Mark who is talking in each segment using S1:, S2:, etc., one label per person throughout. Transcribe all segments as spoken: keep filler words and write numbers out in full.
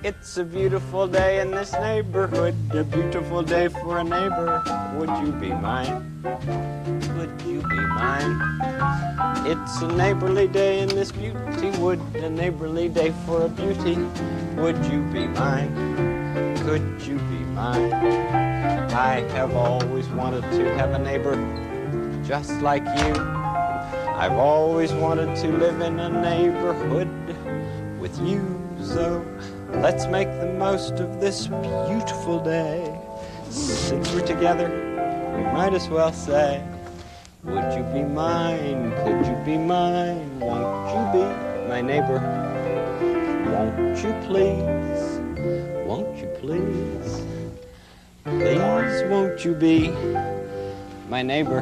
S1: It's a beautiful day in this neighborhood, a beautiful day for a neighbor. Would you be mine? Would you be mine? It's a neighborly day in this beauty wood, a neighborly day for a beauty. Would you be mine? Could you be mine? I have always wanted to have a neighbor just like you. I've always wanted to live in a neighborhood with you, so let's make the most of this beautiful day. Since we're together, we might as well say, would you be mine? Could you be mine? Won't you be my neighbor? Won't you please? Won't you please? Please, won't you be my neighbor?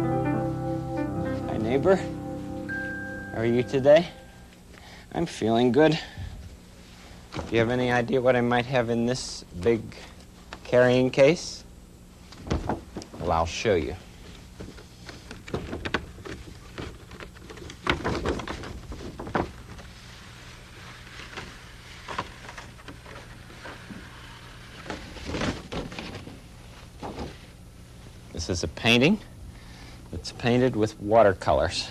S1: My neighbor? How are you today? I'm feeling good. Do you have any idea what I might have in this big carrying case? Well, I'll show you. This is a painting. It's painted with watercolors.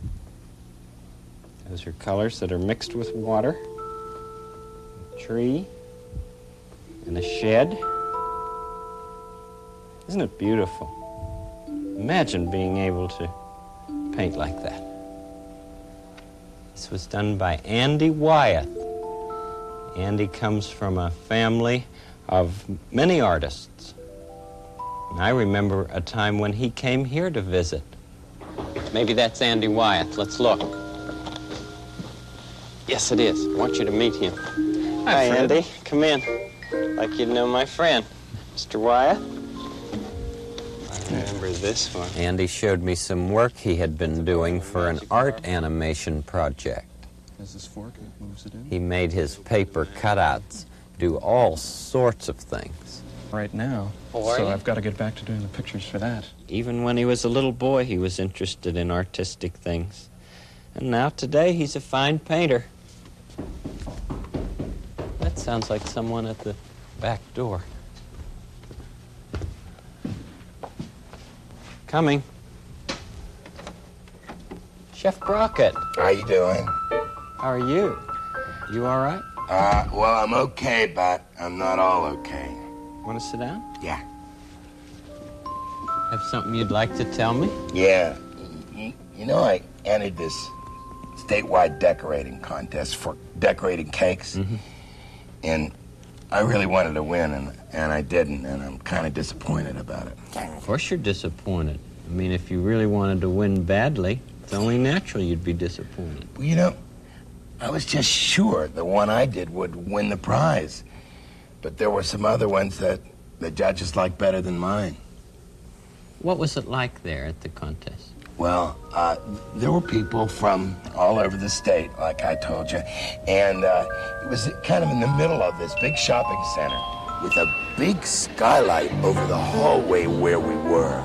S1: Those are colors that are mixed with water. A tree and a shed. Isn't it beautiful? Imagine being able to paint like that. This was done by Andy Wyeth. Andy comes from a family of many artists. And I remember a time when he came here to visit. Maybe that's Andy Wyeth. Let's look. Yes, it is. I want you to meet him. Hi, Hi Andy. Come in. Like you'd know my friend, Mister Wyeth. I remember this one. Andy showed me some work he had been doing for an art animation project.
S2: As this fork, it moves it in.
S1: He made his paper cutouts do all sorts of things.
S2: Right now,
S1: Oh,
S2: so
S1: you?
S2: I've got to get back to doing the pictures for that.
S1: Even when he was a little boy, he was interested in artistic things. And now today, he's a fine painter. That sounds like someone at the back door. Coming. Chef Brockett.
S3: How you doing?
S1: How are you? You all right?
S3: Uh, well, I'm okay, but I'm not all okay.
S1: Want to sit down?
S3: Yeah.
S1: Have something you'd like to tell me?
S3: Yeah. You, you know, I entered this statewide decorating contest for decorating cakes.
S1: Mm-hmm.
S3: And I really wanted to win, and, and I didn't, and I'm kind of disappointed about it.
S1: Of course you're disappointed. I mean, if you really wanted to win badly, it's only natural you'd be disappointed.
S3: Well, you know, I was just sure the one I did would win the prize. But there were some other ones that the judges liked better than mine.
S1: What was it like there at the contest?
S3: Well, uh, there were people from all over the state, like I told you, and uh, it was kind of in the middle of this big shopping center with a big skylight over the hallway where we were.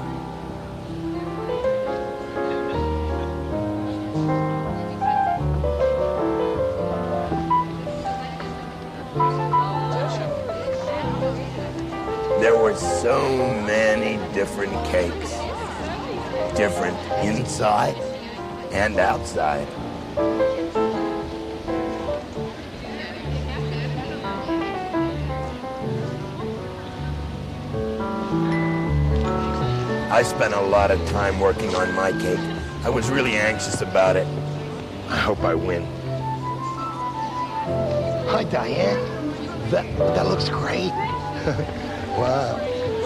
S3: There were so many different cakes. Different inside and outside. I spent a lot of time working on my cake. I was really anxious about it. I hope I win. Hi, Diane. That, that looks great. Wow.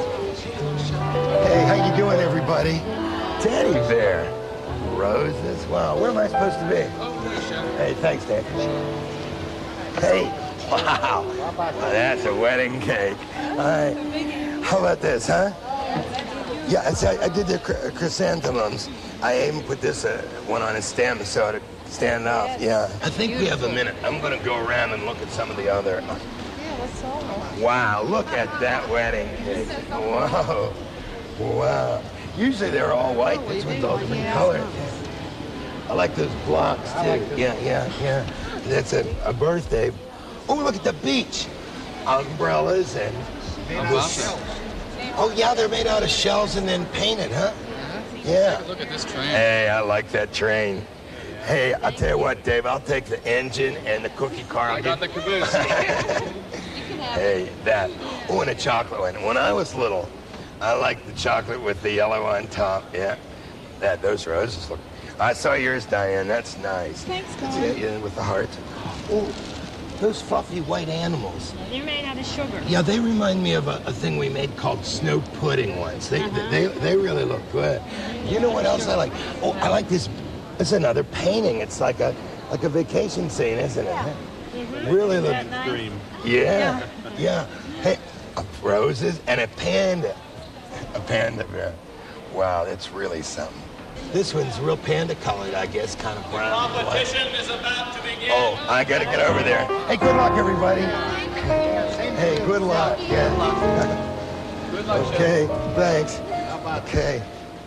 S3: Hey, how you doing, everybody? Teddy bear. Roses. Wow, where am I supposed to be? Hey, thanks, Dan. Hey, wow. Well, that's a wedding cake. All right. How about this, huh? Yeah, I, I did the chr- chrysanthemums. I even put this uh, one on a stem so to stand up. Yeah. I think we have a minute. I'm going to go around and look at some of the other.
S4: Yeah, that's all.
S3: Wow, look at that wedding cake. Whoa. Wow. Usually they're all white. This one's all different colors. I like those blocks, too. Yeah, yeah, yeah. That's a, a birthday Oh, look at the beach. Umbrellas and...
S5: Shells.
S3: Oh, yeah, they're made out of shells and then painted, huh? Yeah.
S5: Take a look at this train.
S3: Hey, I like that train. Hey, I'll tell you what, Dave, I'll take the engine and the cookie car.
S5: I got the caboose.
S3: Hey, that. Oh, and a chocolate one. When I was little, I liked the chocolate with the yellow on top. Yeah. That, those roses look... I saw yours, Diane. That's nice.
S4: Thanks, Don.
S3: Yeah, yeah, with the heart. Oh, those fluffy white animals.
S4: They're made out of sugar.
S3: Yeah, they remind me of a, a thing we made called snow pudding once. They,
S4: Uh-huh.
S3: they, they really look good. You know what else I like? Oh, I like this. It's another painting. It's like a like a vacation scene, isn't it?
S4: Yeah. Mhm.
S3: Really
S4: Isn't
S3: look.
S4: that nice?
S1: Dream.
S3: Yeah, yeah. Hey, uh, roses and a panda. A panda bear. Wow, that's really something. This one's real panda colored, I guess, kind of brown.
S6: Competition is about to begin.
S3: Oh, I gotta get over there. Hey, good luck, everybody. Hey, good luck. Yeah.
S5: Good luck,
S3: Okay, thanks. Okay.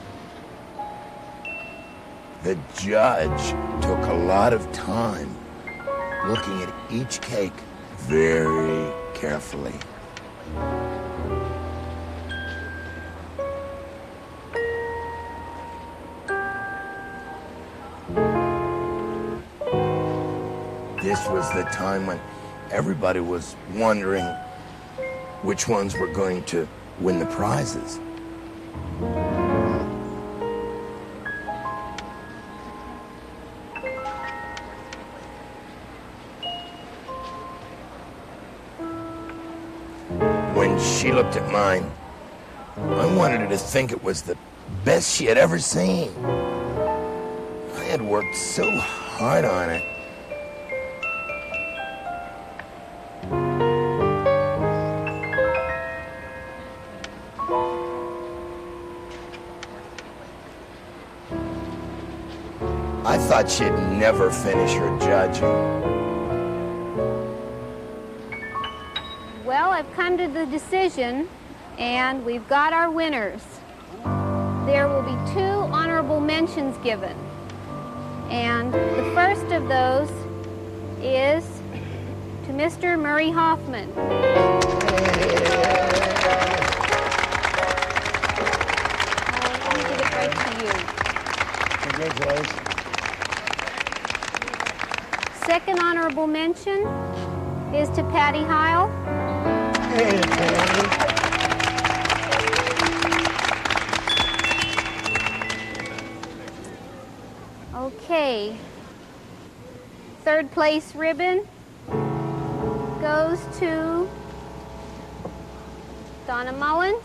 S3: The judge took a lot of time looking at each cake very carefully. This was the time when everybody was wondering which ones were going to win the prizes. When she looked at mine, I wanted her to think it was the best she had ever seen. I had worked so hard on it. I thought she'd never finish her judging.
S7: Well, I've come to the decision, and we've got our winners. There will be two honorable mentions given. And the first of those is to Mister Murray Hoffman. Let me give it right to you.
S3: Congratulations.
S7: Second honorable mention is to Patty Heil.
S3: Hey, Patty.
S7: Okay. Third place ribbon goes to Donna Mullins.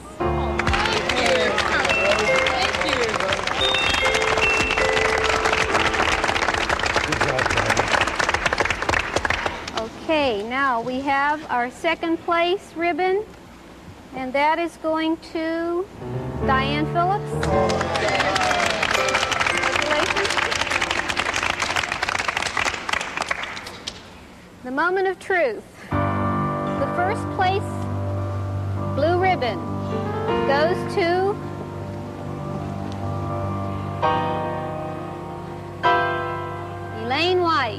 S3: Good job, Patty.
S7: Okay, now we have our second place ribbon, and that is going to Diane Phillips. Congratulations. The moment of truth. The first place blue ribbon goes to Elaine Weiss.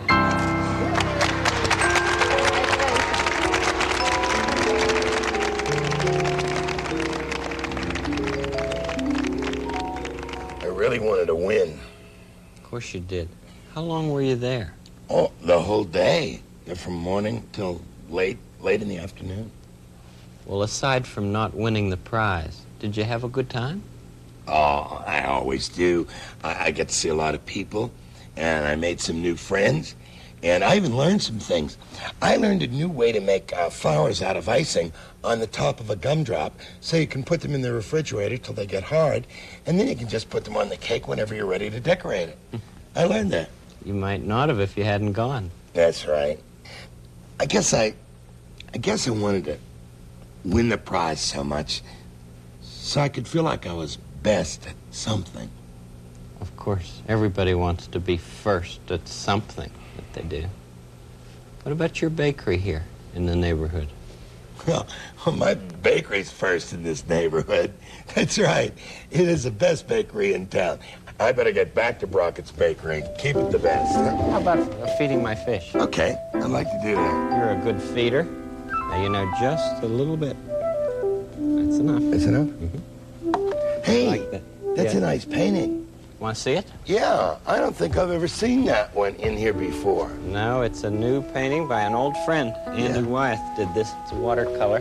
S3: I really wanted to win.
S1: Of course you did. How long were you there?
S3: Oh, the whole day. From morning till late, late in the afternoon.
S1: Well, aside from not winning the prize, did you have a good time?
S3: Oh, I always do. I, I get to see a lot of people, and I made some new friends, and I even learned some things. I learned a new way to make uh, flowers out of icing on the top of a gumdrop, so you can put them in the refrigerator till they get hard, and then you can just put them on the cake whenever you're ready to decorate it. I learned that.
S1: You might not have if you hadn't gone.
S3: That's right. I guess I, I guess I wanted to win the prize so much, so I could feel like I was best at something.
S1: Of course, everybody wants to be first at something that they do. What about your bakery here in the neighborhood?
S3: Well, my bakery's first in this neighborhood. That's right. It is the best bakery in town. I better get back to Brockett's Bakery. Keep it the best. Huh?
S1: How about feeding my fish?
S3: Okay, I'd like to do that.
S1: You're a good feeder. Now you know just a little bit. That's enough.
S3: That's enough?
S1: Mm-hmm.
S3: Hey,
S1: Like that.
S3: that's
S1: Yeah.
S3: a nice painting.
S1: Want to see it?
S3: Yeah, I don't think I've ever seen that one in here before.
S1: No, it's a new painting by an old friend. Andy
S3: Yeah.
S1: Wyeth did this. It's a watercolor.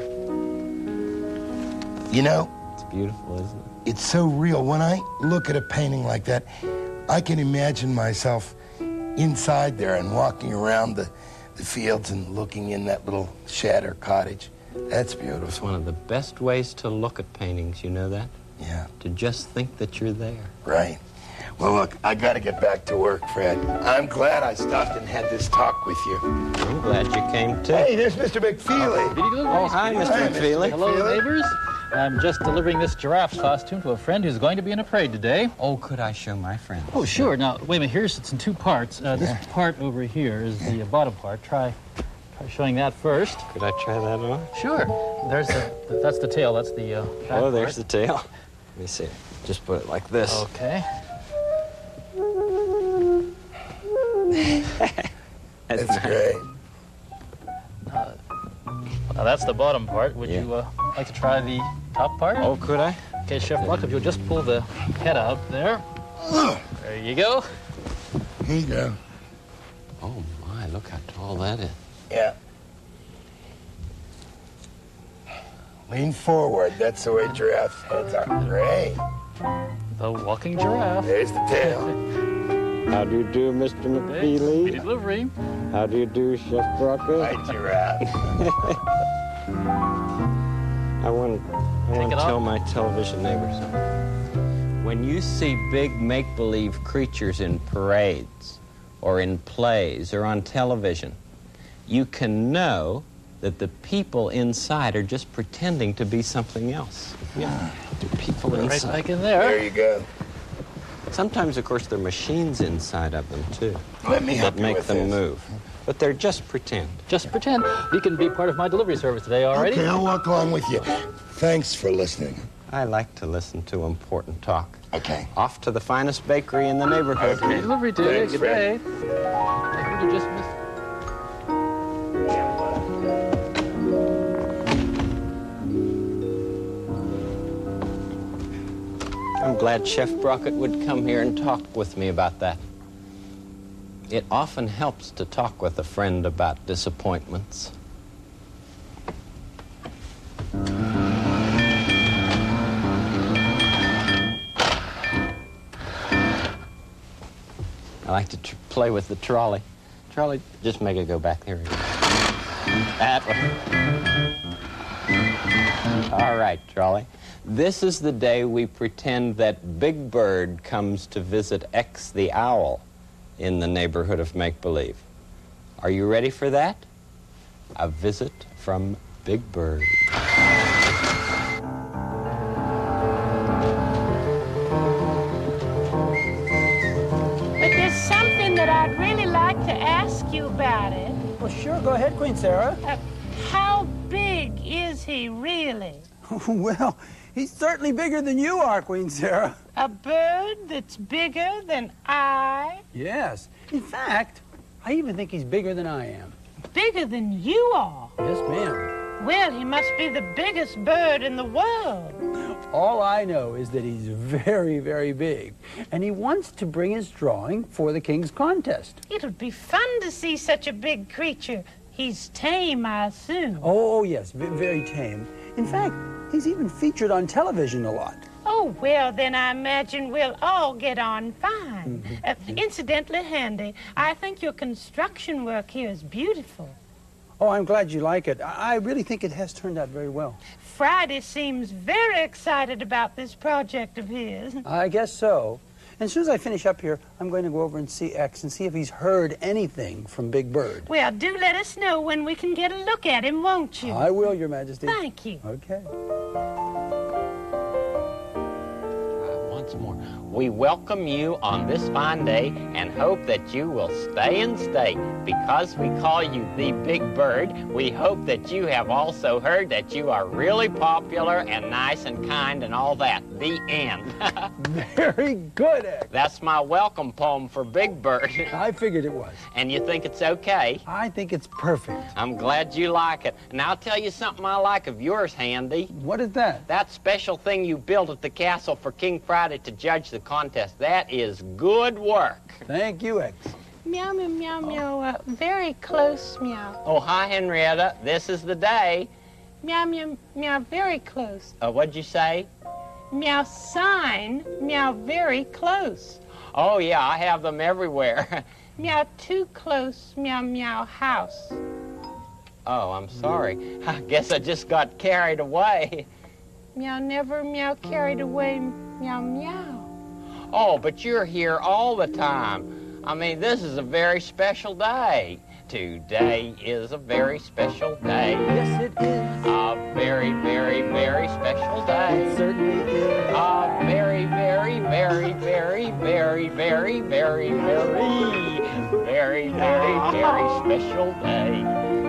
S3: You know,
S1: It's beautiful, isn't it?
S3: it's so real. When I look at a painting like that, I can imagine myself inside there and walking around the, the fields and looking in that little shed or cottage. That's beautiful.
S1: It's one of the best ways to look at paintings, you know that?
S3: Yeah,
S1: To just think that you're there.
S3: right. Well, look, I got to get back to work, Fred. I'm glad I stopped and had this talk with you.
S1: I'm glad you came too.
S3: Hey, there's Mister McFeely.
S1: Oh, hi, Mister
S3: Hi,
S1: McFeely.
S8: Hello,
S3: Feely?
S8: neighbors. I'm just delivering this giraffe costume to a friend who's going to be in a parade today.
S1: Oh, could I show my friend?
S8: Oh, sure. Now, wait a minute. Here's it's in two parts. Uh, this
S3: Yeah.
S8: part over here is the uh, bottom part. Try, try showing that first.
S1: Could I try that on?
S8: Sure. There's the, that's the tail. That's the uh, back
S1: Oh, there's
S8: part.
S1: the tail. Let me see. Just put it like this.
S8: Okay.
S1: That's
S3: That's
S1: nice.
S3: great.
S8: Now, that's the bottom part. Would
S1: Yeah.
S8: you uh, like to try the top part?
S1: Oh, could I?
S8: Okay, Chef Block, if you'll just pull the head out there. There you go.
S3: Here you go.
S1: Oh, my, look how tall that is.
S3: Yeah. Lean forward. That's the way giraffes' heads are. Great.
S8: The walking giraffe.
S3: There's the tail.
S1: How do you do, Mister
S8: Okay, speedy
S1: McFeely?
S8: delivery.
S1: How do you do, Chef Brockett?
S3: Right, giraffe.
S1: I want, I
S8: Take
S1: want
S8: it
S1: to tell
S8: off.
S1: my television neighbors something. When you see big make-believe creatures in parades or in plays or on television, you can know that the people inside are just pretending to be something else. Yeah, the people
S8: Right
S1: inside.
S8: back in
S3: There
S8: there.
S3: you go.
S1: Sometimes, of course, there are machines inside of them, too,
S3: Let me help
S1: that
S3: you
S1: make
S3: with
S1: them
S3: this.
S1: move. But they're just pretend.
S8: Just pretend. You can be part of my delivery service today, already.
S3: Okay, I'll walk along with you. Thanks for listening.
S1: I like to listen to important talk.
S3: Okay.
S1: Off to the finest bakery in the neighborhood.
S3: Okay.
S8: Delivery today.
S3: Thanks,
S8: Good
S3: Fred.
S8: day. I think you just missed.
S1: I'm glad Chef Brockett would come here and talk with me about that. It often helps to talk with a friend about disappointments. I like to tr- play with the trolley. Trolley, just make it go back. There we go. That one. All right, trolley. This is the day we pretend that Big Bird comes to visit X the Owl in the neighborhood of make-believe. Are you ready for that? A visit from Big Bird.
S4: But there's something that I'd really like to ask you about it.
S9: Well, sure, go ahead, Queen Sarah.
S4: Uh, how big is he really?
S9: Well, he's certainly bigger than you are, Queen Sarah.
S4: A bird that's bigger than I?
S9: Yes. In fact, I even think he's bigger than I am.
S4: Bigger than you are?
S9: Yes, ma'am.
S4: Well, he must be the biggest bird in the world.
S9: All I know is that he's very, very big, and he wants to bring his drawing for the King's contest.
S4: It would be fun to see such a big creature. He's tame, I assume.
S9: Oh, yes, v- very tame. In fact, he's even featured on television a lot.
S4: Oh, well, then I imagine we'll all get on fine. Uh, incidentally, Handy, I think your construction work here is beautiful.
S9: Oh, I'm glad you like it. I I really think it has turned out very well.
S4: Friday seems very excited about this project of his.
S9: I guess so. And as soon as I finish up here, I'm going to go over and see X and see if he's heard anything from Big Bird.
S4: Well, do let us know when we can get a look at him, won't you?
S9: I will, Your Majesty.
S4: Thank you.
S9: Okay.
S1: Uh, once more. We welcome you on this fine day and hope that you will stay and stay. Because we call you the Big Bird, we hope that you have also heard that you are really popular and nice and kind and all that. The end.
S9: Very good, X.
S1: That's my welcome poem for Big Bird.
S9: I figured it was.
S1: And you think it's okay?
S9: I think it's perfect.
S1: I'm glad you like it. And I'll tell you something I like of yours, Handy.
S9: What is that?
S1: That special thing you built at the castle for King Friday to judge the contest. That is good work.
S9: Thank you, X.
S4: Meow, meow, meow, meow. Uh, very close, meow.
S1: Oh, hi, Henrietta. This is the day.
S4: Meow, meow, meow, very close.
S1: Uh, what'd you say?
S4: Meow, sign. Meow, very close.
S1: Oh, yeah, I have them everywhere.
S4: Meow, too close. Meow, meow, house.
S1: Oh, I'm sorry. I guess I just got carried away.
S4: Meow, never meow, carried away. Meow, meow.
S1: Oh, but you're here all the time. I mean, this is a very special day. Today is a very special day.
S9: Yes, it is.
S1: A very, very, very special day.
S9: It certainly is.
S1: A very, very, very, very, very, very, very, very, very, very, very special day.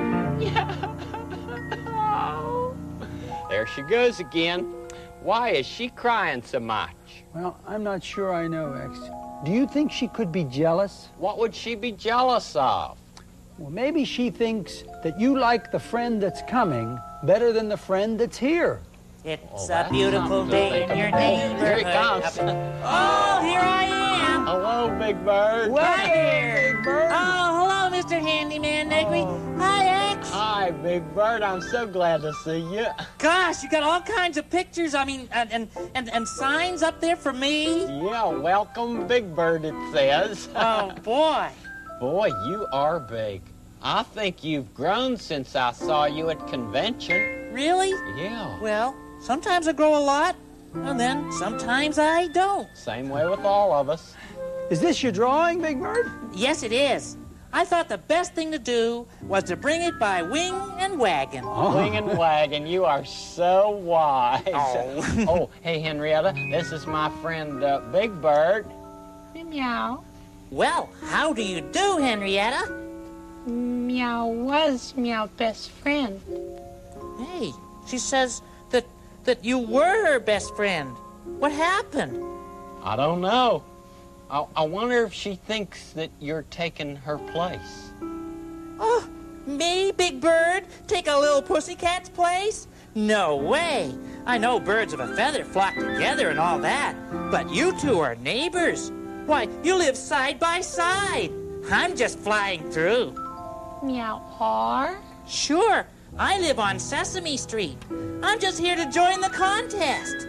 S1: There she goes again. Why is she crying so much?
S9: Well, I'm not sure I know, X. Do you think she could be jealous?
S1: What would she be jealous of?
S9: Well, maybe she thinks that you like the friend that's coming better than the friend that's here.
S10: It's
S1: Oh,
S10: a beautiful day in your neighborhood.
S1: Here he comes.
S10: Oh, here I am.
S1: Hello, Big Bird.
S10: Hi, Big Bird. Oh, hello, Mister Handyman Negri. Hi, X.
S1: Hi, Big Bird. I'm so glad to see you.
S10: Gosh, you got all kinds of pictures, I mean, and, and, and, and signs up there for me.
S1: Yeah, welcome, Big Bird, it says.
S10: Oh, boy.
S1: Boy, you are big. I think you've grown since I saw you at convention.
S10: Really?
S1: Yeah.
S10: Well, sometimes I grow a lot, and then sometimes I don't.
S1: Same way with all of us.
S9: Is this your drawing, Big Bird?
S10: Yes, it is. I thought the best thing to do was to bring it by wing and wagon.
S1: Oh. Wing and wagon, you are so wise.
S10: Oh.
S1: Oh, hey, Henrietta, this is my friend uh, Big Bird.
S4: Meow.
S10: Well, how do you do, Henrietta?
S4: Meow was Meow best friend.
S10: Hey, she says that that you were her best friend. What happened?
S1: I don't know. I, I wonder if she thinks that you're taking her place.
S10: Oh, me, Big Bird, take a little pussycat's place? No way. I know birds of a feather flock together and all that, but you two are neighbors. Why, you live side by side. I'm just flying through.
S4: Meow are?
S10: Sure, I live on Sesame Street. I'm just here to join the contest.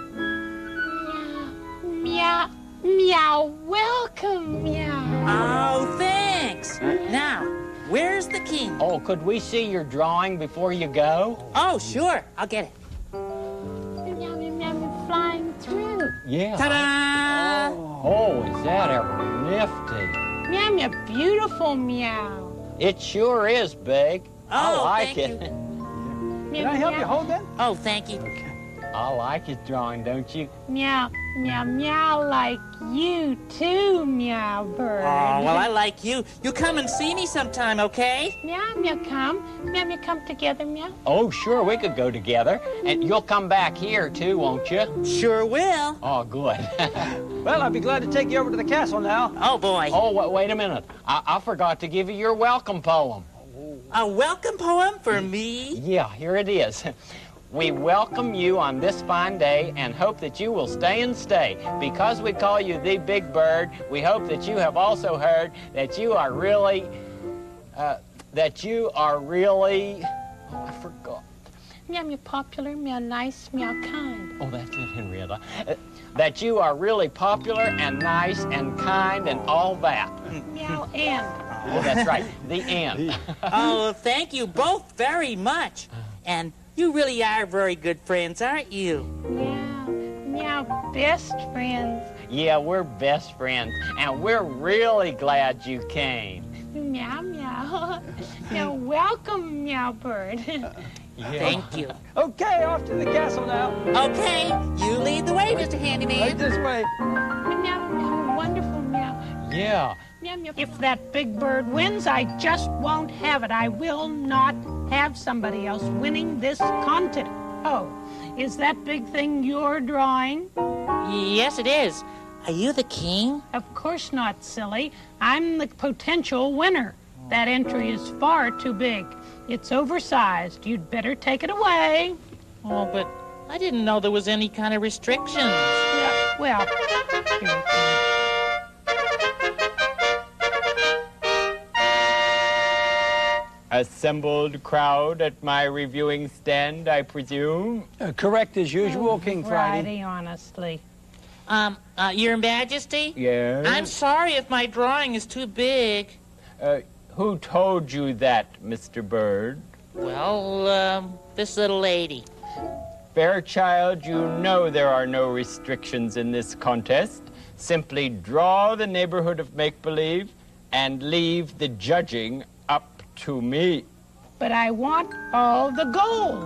S4: Meow, meow, welcome, meow.
S10: Oh, thanks. Now, where's the king?
S1: Oh, could we see your drawing before you go?
S10: Oh, sure, I'll get it.
S4: Meow, meow, meow, meow, flying through.
S1: Yeah.
S10: Ta-da!
S1: Oh, is that ever nifty?
S4: Meow, meow, beautiful, meow.
S1: It sure is big. I
S10: Oh,
S1: like
S10: thank
S1: it.
S9: Can I help you hold that?
S10: Oh, thank you.
S1: I like his drawing, don't you?
S4: Meow, meow, meow, like you too, meow bird.
S10: Oh, well, I like you. You come and see me sometime, okay?
S4: Meow, meow, come. Meow, meow, come together, meow.
S1: Oh, sure, we could go together. And you'll come back here, too, won't you?
S10: Sure will.
S1: Oh, good.
S9: Well, I'd be glad to take you over to the castle now.
S10: Oh, boy.
S1: Oh, wait, wait a minute. I, I forgot to give you your welcome poem.
S10: A welcome poem for me?
S1: Yeah, here it is. We welcome you on this fine day and hope that you will stay and stay. Because we call you the Big Bird, we hope that you have also heard that you are really, uh, that you are really, oh, I forgot.
S4: Meow, meow, popular, meow, nice, meow, kind.
S1: Oh, that's it, Henrietta. Uh, that you are really popular and nice and kind and all that.
S4: Meow, and.
S1: Oh, that's right, the end.
S10: Oh, thank you both very much. And you really are very good friends, aren't you?
S4: Meow, meow, best friends.
S1: Yeah, we're best friends, and we're really glad you came.
S4: Meow, meow. Meow, welcome, meow bird.
S10: Thank you.
S9: Okay, off to the castle now.
S10: Okay, you lead the way, Mister Handyman.
S9: Right this way.
S4: Meow, meow, wonderful meow.
S8: Yeah.
S4: Meow, meow. If that big bird wins, I just won't have it. I will not have somebody else winning this contest. Oh, is that big thing your drawing?
S10: Yes, it is. Are you the king?
S4: Of course not, silly. I'm the potential winner. That entry is far too big. It's oversized. You'd better take it away.
S10: Oh, but I didn't know there was any kind of restrictions.
S4: Yeah, well, here it is.
S1: Assembled crowd at my reviewing stand, I presume?
S9: Uh, correct as usual, King Friday.
S4: Friday, honestly.
S10: Um, uh, Your Majesty?
S1: Yes?
S10: I'm sorry if my drawing is too big.
S1: Uh, who told you that, Mister Bird?
S10: Well, um, this little lady.
S1: Fairchild, you know there are no restrictions in this contest. Simply draw the neighborhood of make-believe and leave the judging up to me.
S4: But I want all the gold.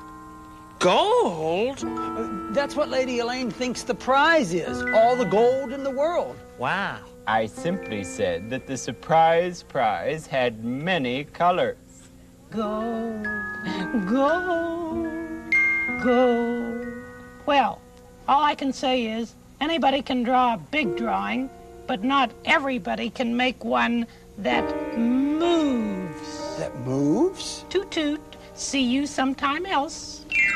S10: Gold?
S9: Uh, that's what Lady Elaine thinks the prize is. All the gold in the world.
S10: Wow.
S1: I simply said that the surprise prize had many colors.
S4: Gold, gold, gold. Well, all I can say is anybody can draw a big drawing, but not everybody can make one that moves.
S9: That moves?
S4: Toot toot. See you sometime else.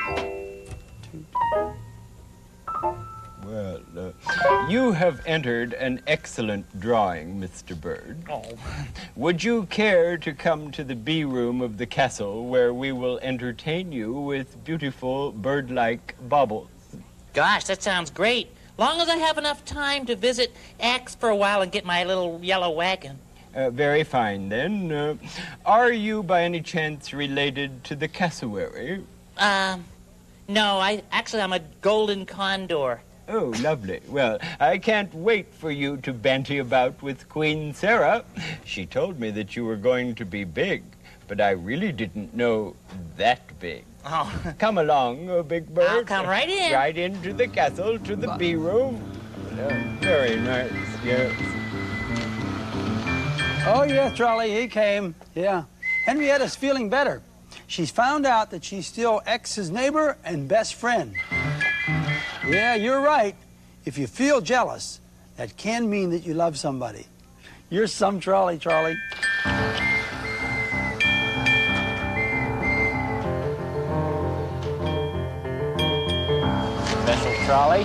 S1: Well, uh, you have entered an excellent drawing, Mister Bird.
S10: Oh.
S1: Would you care to come to the bee room of the castle where we will entertain you with beautiful bird-like baubles?
S10: Gosh, that sounds great. Long as I have enough time to visit X for a while and get my little yellow wagon.
S1: Uh, very fine, then. Uh, are you by any chance related to the cassowary?
S10: Um, no, I actually I'm a golden condor.
S1: Oh, lovely. Well, I can't wait for you to banty about with Queen Sarah. She told me that you were going to be big, but I really didn't know that big.
S10: Oh.
S1: Come along, uh, Big Bird.
S10: I'll come right in.
S1: Right into the castle, to the bee room. Oh, very nice, yes.
S9: Oh, yeah, Trolley, he came. Yeah. Henrietta's feeling better. She's found out that she's still X's neighbor and best friend. Yeah, you're right. If you feel jealous, that can mean that you love somebody. You're some trolley, Trolley.
S1: Special trolley.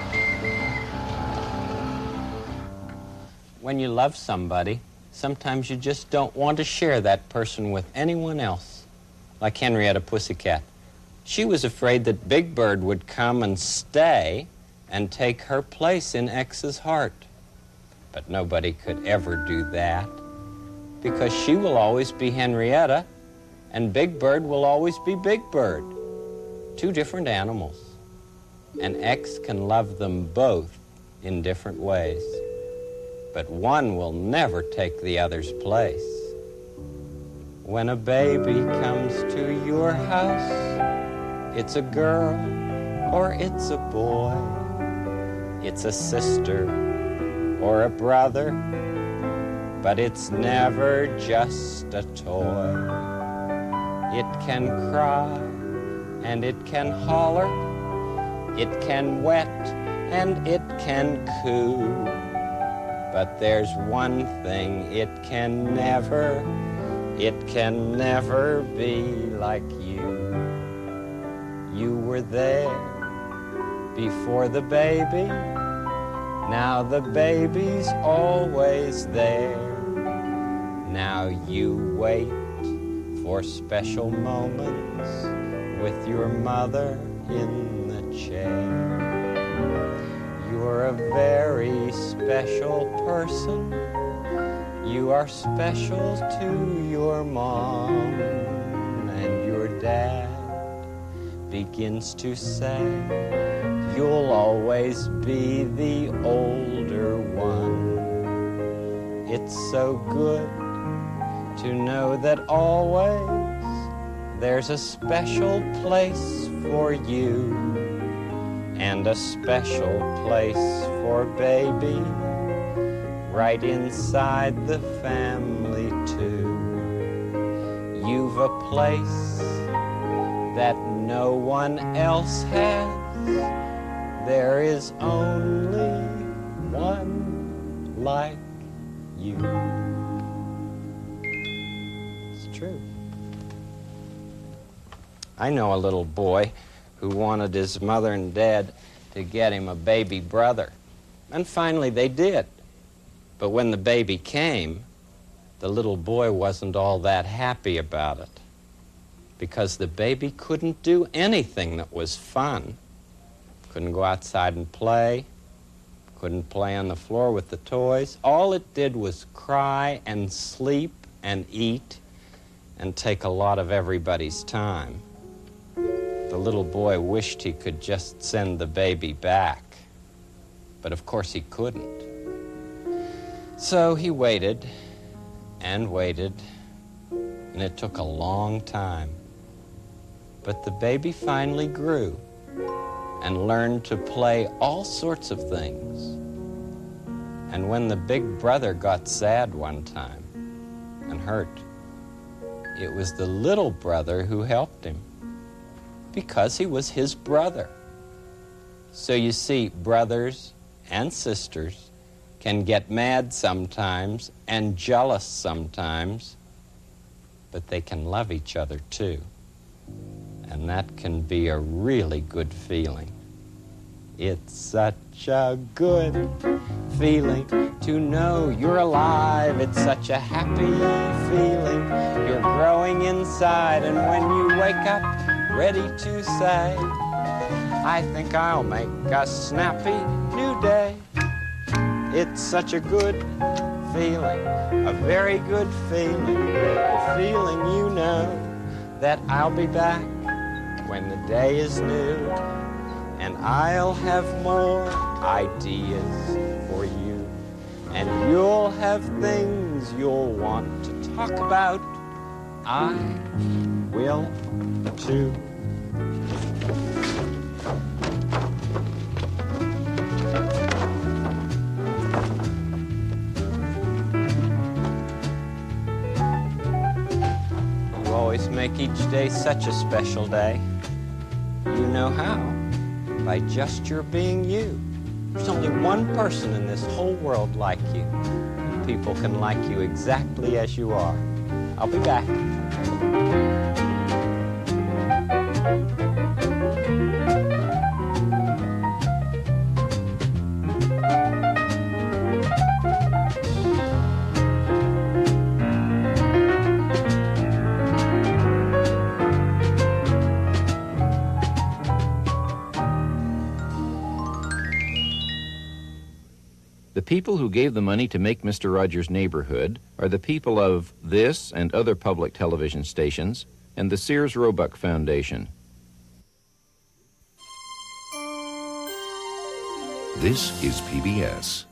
S1: When you love somebody, sometimes you just don't want to share that person with anyone else. Like Henrietta Pussycat. She was afraid that Big Bird would come and stay and take her place in X's heart. But nobody could ever do that, because she will always be Henrietta, and Big Bird will always be Big Bird. Two different animals. And X can love them both in different ways. But one will never take the other's place. When a baby comes to your house, it's a girl or it's a boy. It's a sister or a brother, but it's never just a toy. It can cry and it can holler, it can wet and it can coo. But there's one thing it can never, it can never be like you. You were there before the baby, now the baby's always there. Now you wait for special moments with your mother in the chair. You're a very special person. You are special to your mom, and your dad begins to say, you'll always be the older one. It's so good to know that always There's a special place for you and a special place for baby right inside the family too. You've a place that no one else has. There is only one like you. It's true. I know a little boy who wanted his mother and dad to get him a baby brother. And finally they did. But when the baby came, the little boy wasn't all that happy about it, because the baby couldn't do anything that was fun. Couldn't go outside and play, couldn't play on the floor with the toys. All it did was cry and sleep and eat and take a lot of everybody's time. The little boy wished he could just send the baby back, but of course he couldn't. So he waited and waited, and it took a long time. But the baby finally grew and learned to play all sorts of things. And when the big brother got sad one time and hurt, it was the little brother who helped him, because he was his brother. So you see, brothers and sisters can get mad sometimes and jealous sometimes, but they can love each other too. And that can be a really good feeling. It's such a good feeling to know you're alive. It's such a happy feeling. You're growing inside, and when you wake up ready to say, I think I'll make a snappy new day. It's such a good feeling, a very good feeling, a feeling you know that I'll be back when the day is new, and I'll have more ideas for you, and you'll have things you'll want to talk about. I will too. You always make each day such a special day. You know how? By just your being you. There's only one person in this whole world like you. People can like you exactly as you are. I'll be back.
S11: The people who gave the money to make Mister Rogers' Neighborhood are the people of this and other public television stations and the Sears Roebuck Foundation.
S12: This is P B S.